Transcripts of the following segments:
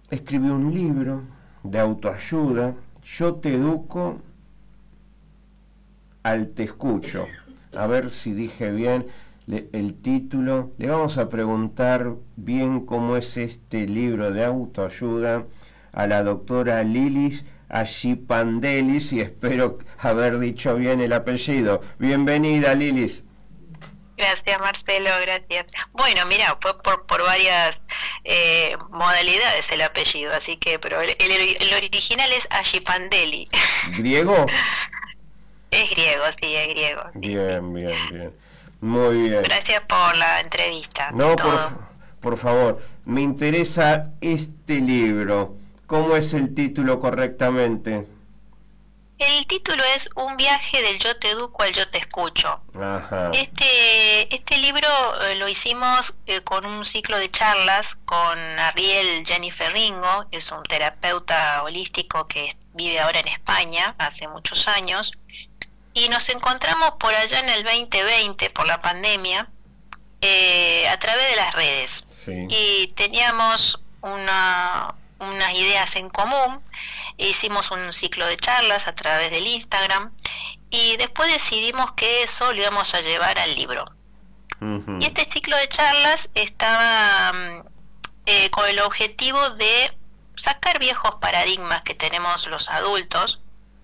escribió un libro de autoayuda, Yo te educo al te escucho. A ver si dije bien el título. Le vamos a preguntar bien cómo es este libro de autoayuda a la doctora Lilis Ashipandelis, y espero haber dicho bien el apellido. Bienvenida, Lilis. Gracias, Marcelo, gracias. Bueno, mira, fue por varias modalidades el apellido, así que, pero el original es Ashipandeli. ¿Griego? Es griego, sí, es griego. Sí. Bien, bien, bien. Muy bien. Gracias por la entrevista. No, por favor, me interesa este libro. ¿Cómo es el título correctamente? El título es Un viaje del yo te educo al yo te escucho. Ajá. Este libro lo hicimos con un ciclo de charlas con Ariel Jennifer Ringo, que es un terapeuta holístico que vive ahora en España hace muchos años, y nos encontramos por allá en el 2020 por la pandemia a través de las redes. Sí. Y teníamos unas ideas en común. Hicimos un ciclo de charlas a través del Instagram y después decidimos que eso lo íbamos a llevar al libro. Y este ciclo de charlas estaba con el objetivo de sacar viejos paradigmas que tenemos los adultos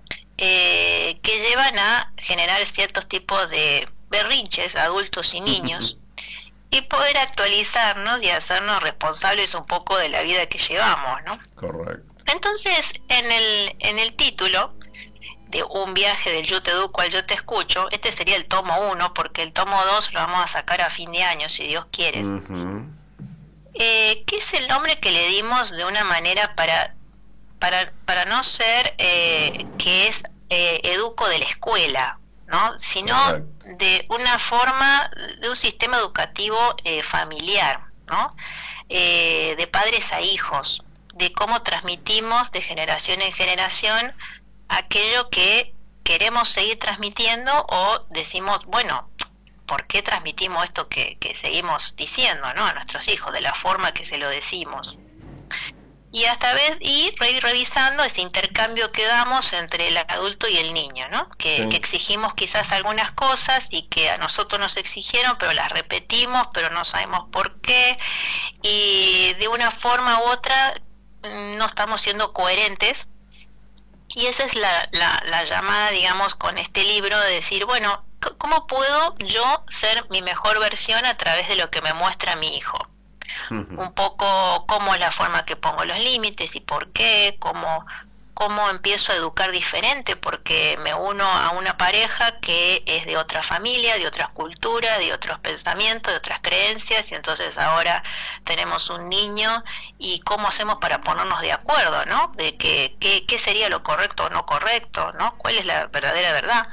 que llevan a generar ciertos tipos de berrinches adultos y niños y poder actualizarnos y hacernos responsables un poco de la vida que llevamos, ¿no? Correcto. Entonces, en el título de Un viaje del yo te educo al yo te escucho, este sería el tomo 1, porque el tomo 2 lo vamos a sacar a fin de año, si Dios quiere. ¿Qué es el nombre que le dimos de una manera para no ser que es educo de la escuela, ¿no? Sino de una forma, de un sistema educativo familiar, ¿no? De padres a hijos, de cómo transmitimos de generación en generación aquello que queremos seguir transmitiendo, o decimos, bueno, ¿por qué transmitimos esto que seguimos diciendo, ¿no? A nuestros hijos, de la forma que se lo decimos? Y hasta vez ir revisando ese intercambio que damos entre el adulto y el niño, ¿no? Que exigimos quizás algunas cosas y que a nosotros nos exigieron, pero las repetimos, pero no sabemos por qué, y de una forma u otra no estamos siendo coherentes. Y esa es la llamada, digamos, con este libro, de decir, bueno, ¿cómo puedo yo ser mi mejor versión a través de lo que me muestra mi hijo? Un poco cómo es la forma que pongo los límites y por qué, cómo empiezo a educar diferente, porque me uno a una pareja que es de otra familia, de otras culturas, de otros pensamientos, de otras creencias, y entonces ahora tenemos un niño, y cómo hacemos para ponernos de acuerdo, ¿no? De qué sería lo correcto o no correcto, ¿no? ¿Cuál es la verdadera verdad?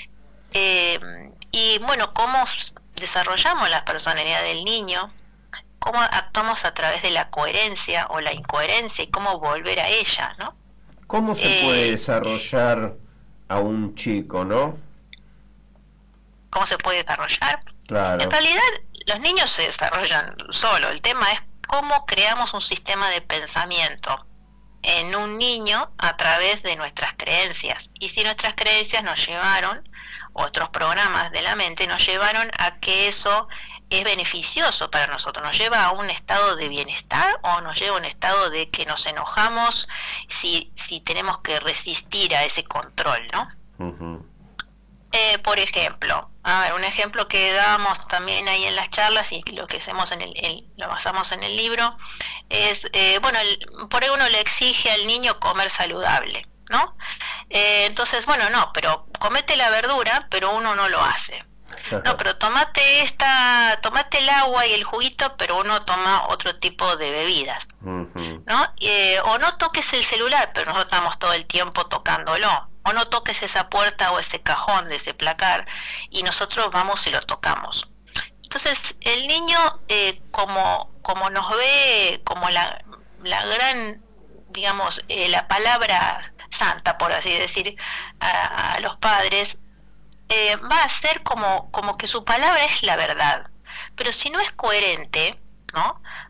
Y bueno, cómo desarrollamos la personalidad del niño, cómo actuamos a través de la coherencia o la incoherencia y cómo volver a ella, ¿no? ¿Cómo se puede desarrollar a un chico, no? ¿Cómo se puede desarrollar? Claro. En realidad, los niños se desarrollan solo. El tema es cómo creamos un sistema de pensamiento en un niño a través de nuestras creencias. Y si nuestras creencias nos llevaron, otros programas de la mente nos llevaron a que eso es beneficioso para nosotros, nos lleva a un estado de bienestar o nos lleva a un estado de que nos enojamos si tenemos que resistir a ese control, ¿no? Por ejemplo, un ejemplo que damos también ahí en las charlas, y lo que hacemos lo basamos en el libro, es, por ahí uno le exige al niño comer saludable, ¿no? Entonces, bueno, no, pero comete la verdura, pero uno no lo hace. No, pero tomate el agua y el juguito, pero uno toma otro tipo de bebidas, ¿no? O no toques el celular, pero nosotros estamos todo el tiempo tocándolo. O no toques esa puerta o ese cajón de ese placar, y nosotros vamos y lo tocamos. Entonces, el niño, como nos ve como la gran, digamos, la palabra santa, por así decir, a los padres, va a ser como que su palabra es la verdad. Pero si no es coherente, ¿no?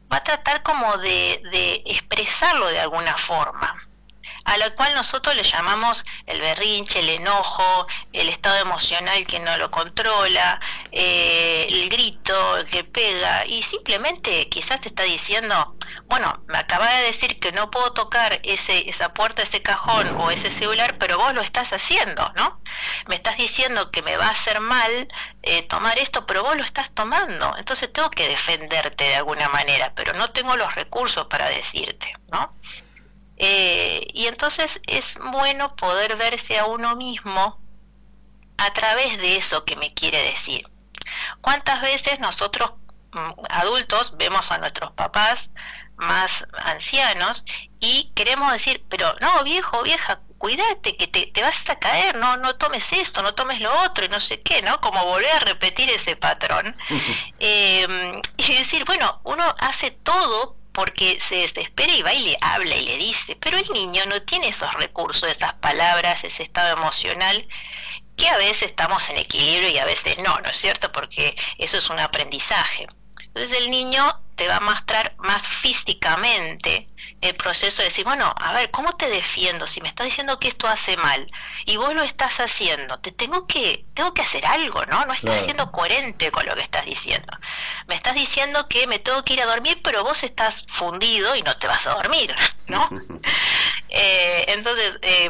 va a tratar como de expresarlo de alguna forma, a la cual nosotros le llamamos el berrinche, el enojo, el estado emocional que no lo controla, el grito, el que pega, y simplemente quizás te está diciendo, bueno, me acabas de decir que no puedo tocar esa puerta, ese cajón o ese celular, pero vos lo estás haciendo, ¿no? Me estás diciendo que me va a hacer mal tomar esto, pero vos lo estás tomando, entonces tengo que defenderte de alguna manera, pero no tengo los recursos para decirte, ¿no? Y entonces es bueno poder verse a uno mismo a través de eso que me quiere decir. ¿Cuántas veces nosotros adultos vemos a nuestros papás más ancianos y queremos decir, pero no, viejo, vieja, cuídate que te vas a caer, no tomes esto, no tomes lo otro y no sé qué, ¿no? Como volver a repetir ese patrón. Y decir, bueno, uno hace todo porque se desespera y va y le habla y le dice, pero el niño no tiene esos recursos, esas palabras, ese estado emocional, que a veces estamos en equilibrio y a veces no es cierto, porque eso es un aprendizaje. Entonces el niño te va a mostrar más físicamente el proceso de decir, bueno, a ver, ¿cómo te defiendo? Si me estás diciendo que esto hace mal y vos lo estás haciendo, tengo que hacer algo, ¿no? No estás siendo coherente con lo que estás diciendo. Me estás diciendo que me tengo que ir a dormir, pero vos estás fundido y no te vas a dormir, ¿no? Entonces,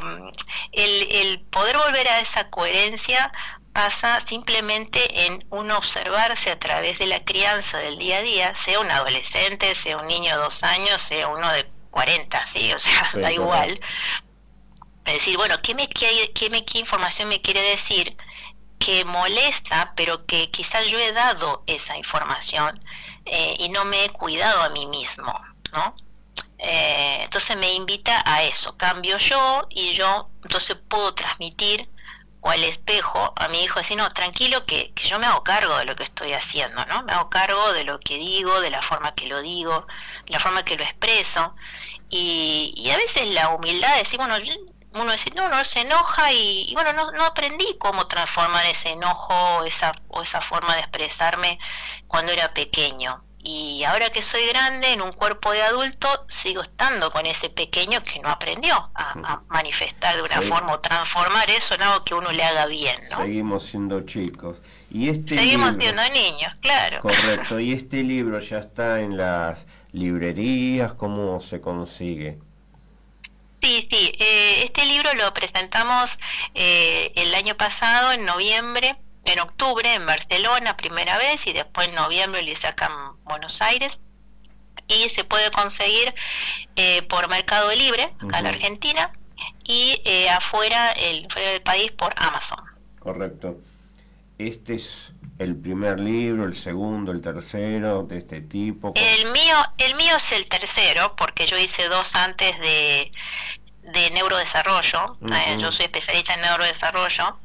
el poder volver a esa coherencia pasa simplemente en uno observarse a través de la crianza del día a día, sea un adolescente, sea un niño de 2 años, sea uno de 40, ¿sí? O sea, sí, da igual. Es decir, bueno, ¿qué información me quiere decir? Que molesta, pero que quizás yo he dado esa información y no me he cuidado a mí mismo, ¿no? Entonces me invita a eso, cambio yo y yo entonces puedo transmitir o al espejo a mi hijo, decir, no, tranquilo que yo me hago cargo de lo que estoy haciendo, ¿no? Me hago cargo de lo que digo, de la forma que lo digo, de la forma que lo expreso, y a veces la humildad de decir, bueno, uno dice, no se enoja y bueno, no aprendí cómo transformar ese enojo o esa forma de expresarme cuando era pequeño. Y ahora que soy grande, en un cuerpo de adulto, sigo estando con ese pequeño que no aprendió a manifestar de una forma o transformar eso en algo que uno le haga bien, ¿no? Seguimos siendo chicos. Y seguimos siendo niños, claro. Correcto. ¿Y este libro ya está en las librerías? ¿Cómo se consigue? Sí, este libro lo presentamos el año pasado, en noviembre, en octubre en Barcelona primera vez y después en noviembre lo hice acá en Buenos Aires, y se puede conseguir por Mercado Libre acá en la Argentina y afuera del país por Amazon. Correcto. Este es el primer libro, el segundo, el tercero de este tipo. El mío es el tercero porque yo hice 2 antes de neurodesarrollo. Yo soy especialista en neurodesarrollo.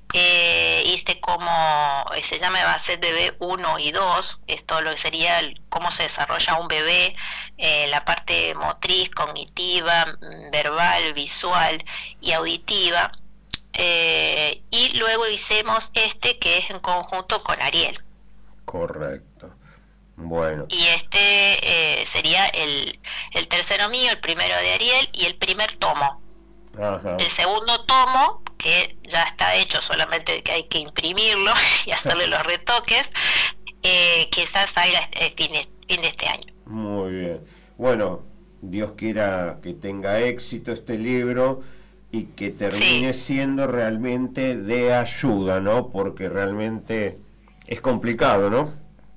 Hice como se llama base bebé 1 y 2, esto lo que sería cómo se desarrolla un bebé, la parte motriz, cognitiva, verbal, visual y auditiva, y luego hicimos este que es en conjunto con Ariel. Correcto. Bueno. Y este sería el tercero mío, el primero de Ariel y el primer tomo. Ajá. El segundo tomo, que ya está hecho, solamente que hay que imprimirlo y hacerle los retoques, quizás salga fin de este año. Muy bien. Bueno, Dios quiera que tenga éxito este libro y que termine siendo realmente de ayuda, ¿no? Porque realmente es complicado, ¿no?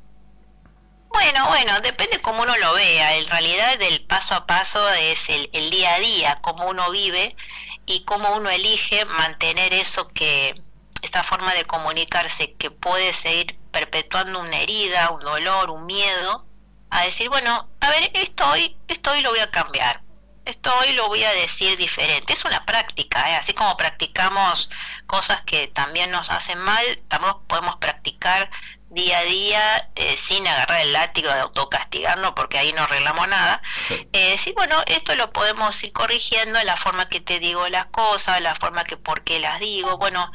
Bueno, depende cómo uno lo vea. En realidad el paso a paso es el día a día, cómo uno vive y cómo uno elige mantener esta forma de comunicarse que puede seguir perpetuando una herida, un dolor, un miedo, a decir, bueno, a ver, esto hoy lo voy a cambiar, esto hoy lo voy a decir diferente. Es una práctica, así como practicamos cosas que también nos hacen mal, también podemos practicar día a día sin agarrar el látigo de autocastigarnos, porque ahí no arreglamos nada. Sí, bueno, esto lo podemos ir corrigiendo en la forma que te digo las cosas, la forma que por qué las digo, bueno,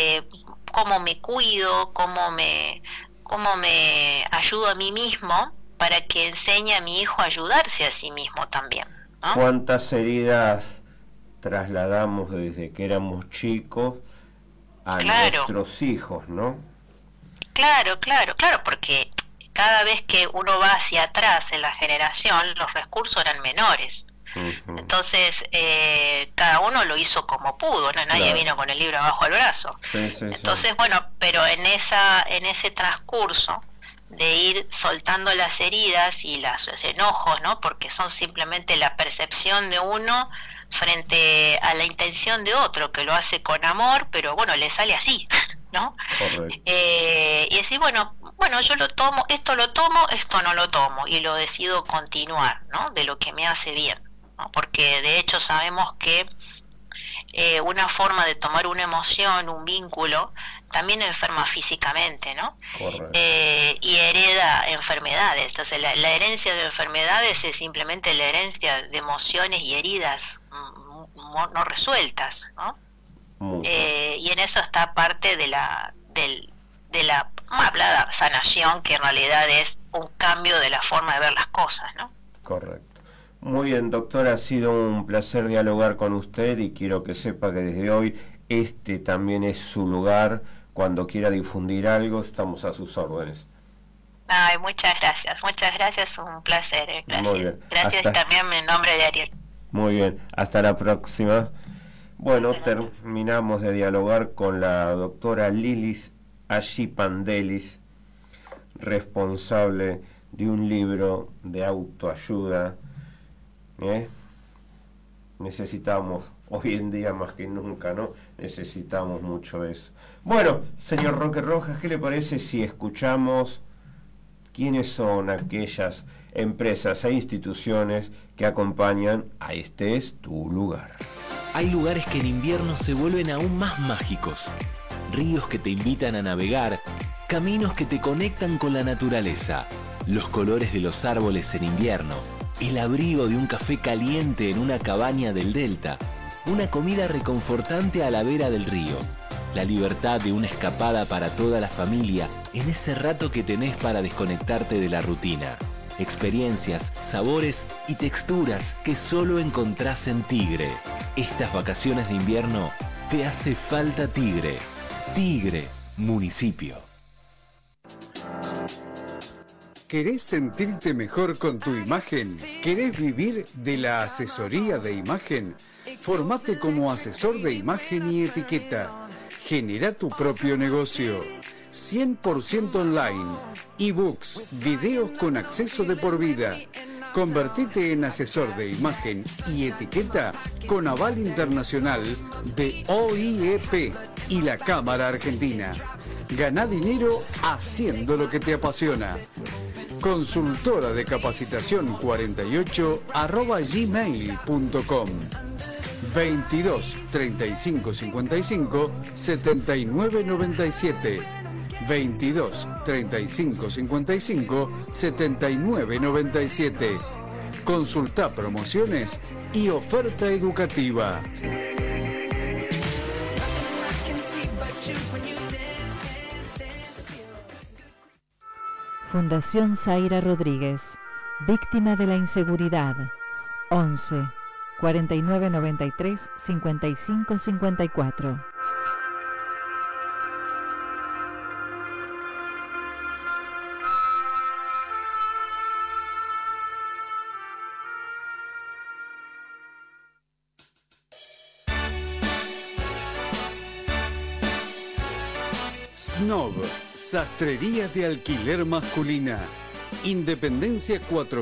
cómo me cuido, cómo me ayudo a mí mismo para que enseñe a mi hijo a ayudarse a sí mismo también, ¿no? ¿Cuántas heridas trasladamos desde que éramos chicos a nuestros hijos, no? Claro, porque cada vez que uno va hacia atrás en la generación, los recursos eran menores. Entonces, cada uno lo hizo como pudo, ¿no? Nadie vino con el libro abajo del brazo. Entonces, bueno, pero en ese transcurso de ir soltando las heridas y los enojos, ¿no? Porque son simplemente la percepción de uno frente a la intención de otro, que lo hace con amor, pero bueno, le sale así, ¿no? Y decir, bueno, yo lo tomo, esto no lo tomo, y lo decido continuar, ¿no? De lo que me hace bien, ¿no? Porque de hecho sabemos que una forma de tomar una emoción, un vínculo, también enferma físicamente, ¿no? Y hereda enfermedades. Entonces la herencia de enfermedades es simplemente la herencia de emociones y heridas no resueltas, ¿no? Y en eso está parte de la hablada sanación, que en realidad es un cambio de la forma de ver las cosas, ¿no? Correcto. Muy bien, doctora, ha sido un placer dialogar con usted y quiero que sepa que desde hoy este también es su lugar. Cuando quiera difundir algo, estamos a sus órdenes. Ay, muchas gracias, un placer. Gracias. Muy bien. Gracias también en nombre de Ariel. Muy bien, hasta la próxima. Bueno, terminamos de dialogar con la doctora Lilis Achipandelis, responsable de un libro de autoayuda. Necesitamos, hoy en día más que nunca, ¿no? Necesitamos mucho eso. Bueno, señor Roque Rojas, ¿qué le parece si escuchamos quiénes son aquellas empresas e instituciones que acompañan a Este es tu lugar? Hay lugares que en invierno se vuelven aún más mágicos. Ríos que te invitan a navegar, caminos que te conectan con la naturaleza, los colores de los árboles en invierno, el abrigo de un café caliente en una cabaña del delta, una comida reconfortante a la vera del río, la libertad de una escapada para toda la familia en ese rato que tenés para desconectarte de la rutina. Experiencias, sabores y texturas que solo encontrás en Tigre. Estas vacaciones de invierno te hace falta Tigre. Tigre, municipio. ¿Querés sentirte mejor con tu imagen? ¿Querés vivir de la asesoría de imagen? Formate como asesor de imagen y etiqueta. Genera tu propio negocio. 100% online, ebooks, videos con acceso de por vida. Convertite en asesor de imagen y etiqueta con aval internacional de OIEP y la Cámara Argentina. Gana dinero haciendo lo que te apasiona. Consultora de capacitación 48@gmail.com 22 35 55 79 97 22 35 55 79 97. Consulta promociones y oferta educativa. Fundación Zaira Rodríguez, víctima de la inseguridad. 11 49 93 55 54. Snob, sastrería de alquiler masculina. Independencia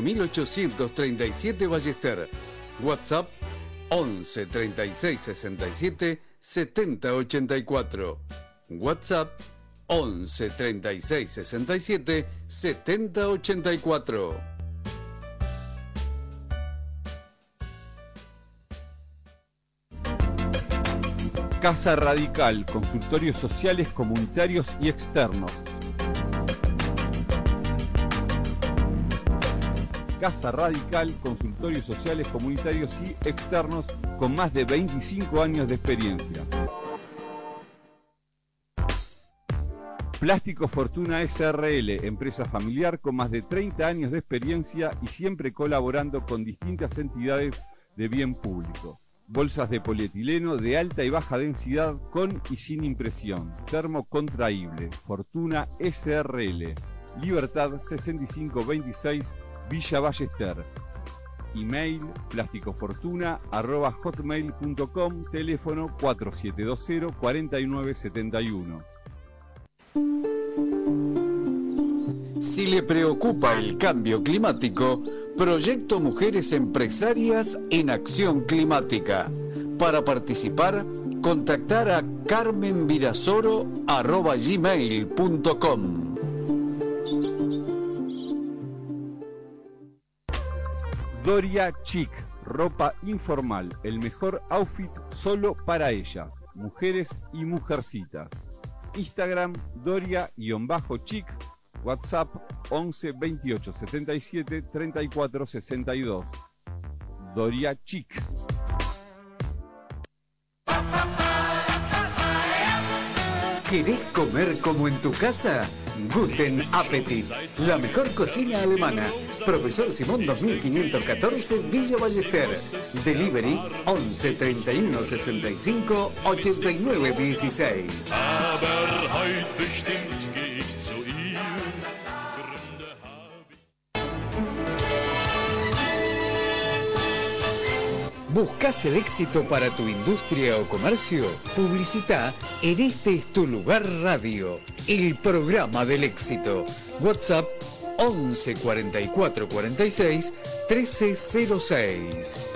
4837 Ballester. WhatsApp 11 36 67 70 84. WhatsApp 11 36 67 70 84. Casa Radical, consultorios sociales, comunitarios y externos. Casa Radical, consultorios sociales, comunitarios y externos con más de 25 años de experiencia. Plástico Fortuna SRL, empresa familiar con más de 30 años de experiencia y siempre colaborando con distintas entidades de bien público. Bolsas de polietileno de alta y baja densidad con y sin impresión. Termocontraíble. Fortuna SRL. Libertad 6526, Villa Ballester. Email plasticofortuna@hotmail.com. Teléfono 4720-4971. Si le preocupa el cambio climático, Proyecto Mujeres Empresarias en Acción Climática. Para participar, contactar a carmenvirasoro@gmail.com. Doria Chic, ropa informal, el mejor outfit solo para ellas, mujeres y mujercitas. Instagram Doria_Chic, WhatsApp 11 28 77 34 62. Doria Chic. ¿Querés comer como en tu casa? Guten Appetit, la mejor cocina alemana. Profesor Simón 2514, Villa Ballester. Delivery 11 31 65 89 16. ¿Buscas el éxito para tu industria o comercio? Publicita en Este es tu lugar radio, el programa del éxito. WhatsApp 11 44 46 1306.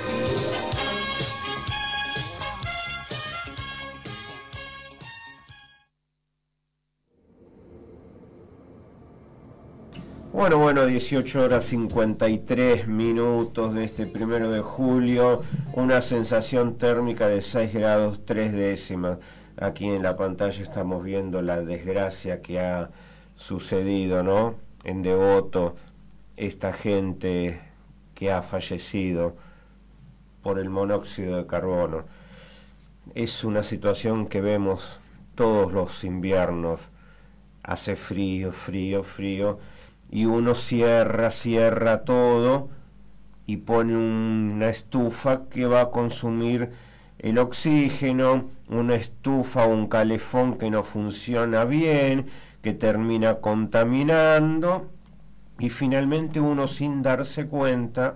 Bueno, 18 horas 53 minutos de este 1 de julio, una sensación térmica de 6 grados 3 décimas. Aquí en la pantalla estamos viendo la desgracia que ha sucedido, ¿no? En Devoto, esta gente que ha fallecido por el monóxido de carbono. Es una situación que vemos todos los inviernos. Hace frío, y uno cierra todo y pone una estufa que va a consumir el oxígeno, una estufa o un calefón que no funciona bien, que termina contaminando, y finalmente uno, sin darse cuenta,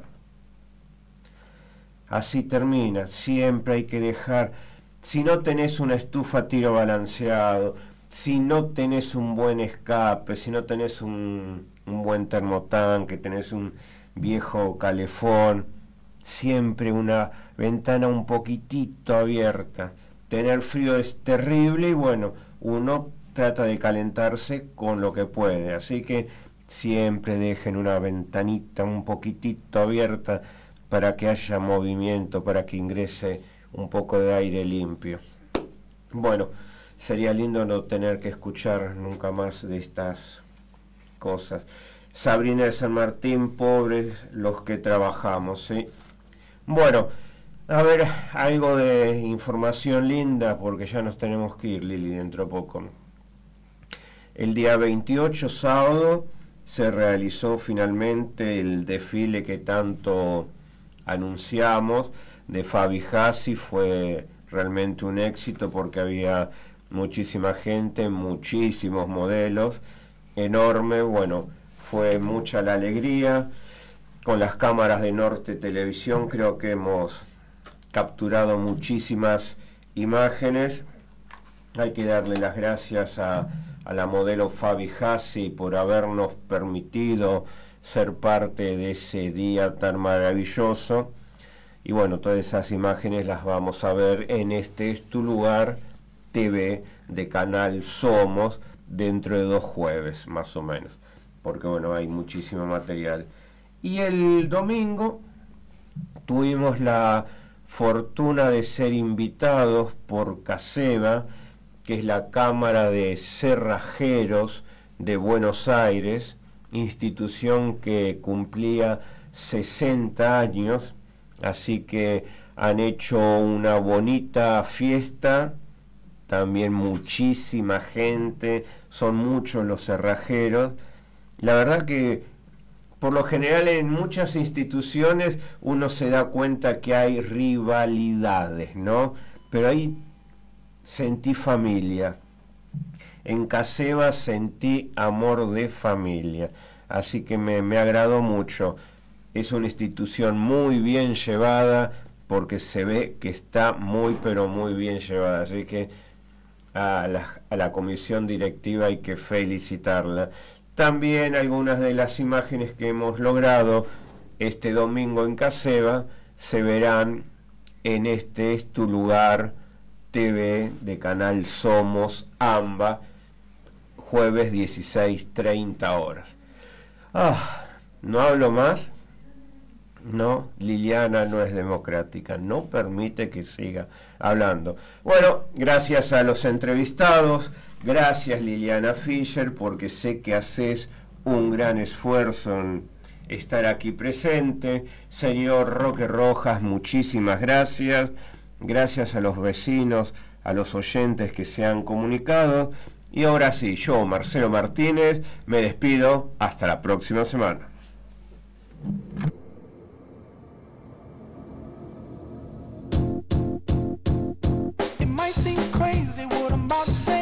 así termina. Siempre hay que dejar, si no tenés una estufa a tiro balanceado, si no tenés un buen escape, si no tenés un buen termotanque, tenés un viejo calefón, siempre una ventana un poquitito abierta. Tener frío es terrible y bueno, uno trata de calentarse con lo que puede, así que siempre dejen una ventanita un poquitito abierta para que haya movimiento, para que ingrese un poco de aire limpio. Bueno, sería lindo no tener que escuchar nunca más de estas cosas. Sabrina de San Martín, pobres los que trabajamos, ¿sí? Bueno, a ver, algo de información linda, porque ya nos tenemos que ir, Lili, dentro de poco. El día 28, sábado, se realizó finalmente el desfile que tanto anunciamos de Fabi Hassi. Fue realmente un éxito porque había muchísima gente, muchísimos modelos, enorme. Bueno, fue mucha la alegría. Con las cámaras de Norte Televisión creo que hemos capturado muchísimas imágenes. Hay que darle las gracias a la modelo Fabi Hassi por habernos permitido ser parte de ese día tan maravilloso. Y bueno, todas esas imágenes las vamos a ver en Este es tu lugar TV de Canal Somos dentro de 2 jueves más o menos, porque bueno, hay muchísimo material. Y el domingo tuvimos la fortuna de ser invitados por CASEBA, que es la Cámara de Cerrajeros de Buenos Aires, institución que cumplía 60 años, así que han hecho una bonita fiesta también muchísima gente, son muchos los cerrajeros. La verdad que por lo general en muchas instituciones uno se da cuenta que hay rivalidades, ¿no? Pero ahí sentí familia. En Caseba sentí amor de familia. Así que me agradó mucho. Es una institución muy bien llevada, porque se ve que está muy pero muy bien llevada. Así que a la comisión directiva hay que felicitarla. También algunas de las imágenes que hemos logrado este domingo en Caseba se verán en Este es tu lugar TV de Canal Somos AMBA, jueves 16:30 horas. No hablo más. No, Liliana no es democrática, no permite que siga hablando. Bueno, gracias a los entrevistados, gracias Liliana Fischer, porque sé que haces un gran esfuerzo en estar aquí presente. Señor Roque Rojas, muchísimas gracias. Gracias a los vecinos, a los oyentes que se han comunicado. Y ahora sí, yo, Marcelo Martínez, me despido hasta la próxima semana. It might seem crazy what I'm about to say.